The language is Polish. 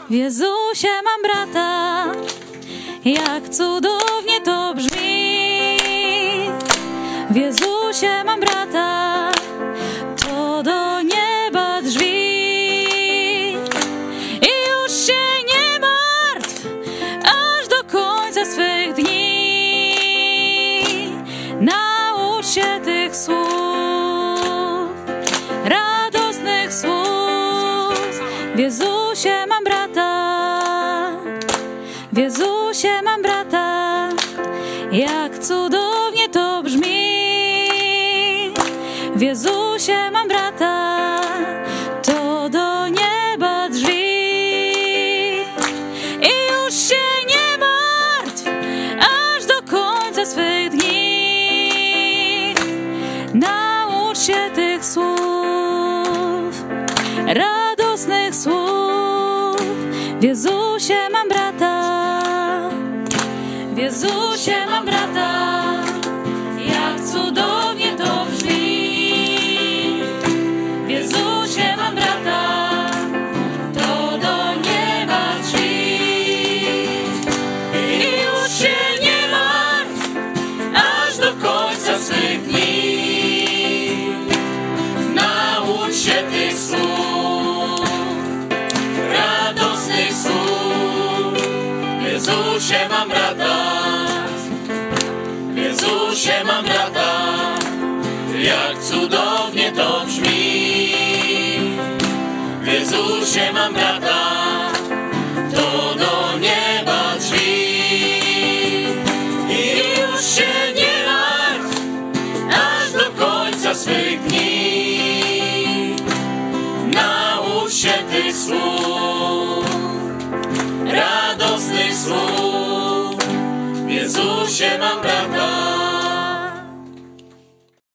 W Jezusie mam brata, jak cudownie to brzmi. W Jezusie mam brata, to do nieba drzwi. I już się nie martw, aż do końca swych dni. Naucz się tych słów, radosnych słów. W Jezusie mam brata, w Jezusie mam brata, jak cudownie to brzmi. W Jezusie mam brata, to do nieba drzwi. I już się nie martw, aż do końca swych dni. Naucz się tych słów, radosnych słów. W Jezusie mam brata, w Jezusie mam brata, jak cudownie to brzmi. W Jezusie mam brata, to do nieba drzwi. I już się nie martw, aż do końca swych dni. Naucz się tych słów, radosnych słów. W Jezusie mam brata, w Jezusie mam brata, jak cudownie to brzmi. W Jezusie mam brata, to do nieba drzwi. I już się nie martw, aż do końca swych dni. Naucz się tych słów, radosnych słów. W Jezusie mam brata,